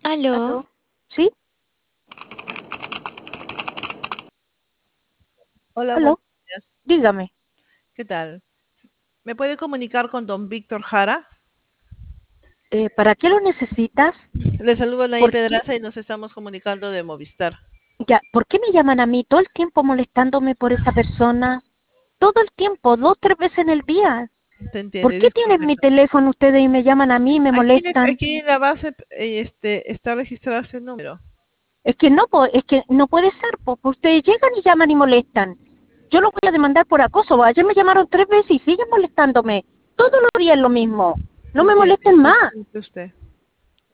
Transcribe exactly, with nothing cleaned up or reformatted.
¿Aló? ¿Aló? ¿Sí? Hola, buenos ¿Aló? días. Dígame. ¿Qué tal? ¿Me puede comunicar con don Víctor Jara? Eh, ¿para qué lo necesitas? Le saludo Naí ¿Por qué? Pedraza y nos estamos comunicando de Movistar. Ya, ¿por qué me llaman a mí todo el tiempo molestándome por esa persona? Todo el tiempo, dos, tres veces en el día. Te entiendo, ¿Por y qué tienen disculpe. mi teléfono ustedes y me llaman a mí y me Aquí, molestan? aquí en la base eh, este, está registrado ese número. Es que no, po- es que no puede ser, po, pues ustedes llegan y llaman y molestan. Yo lo voy a demandar por acoso. Ayer me llamaron tres veces y siguen molestándome. Todos los días lo mismo. No me Entiendo, molesten más. disculpe usted.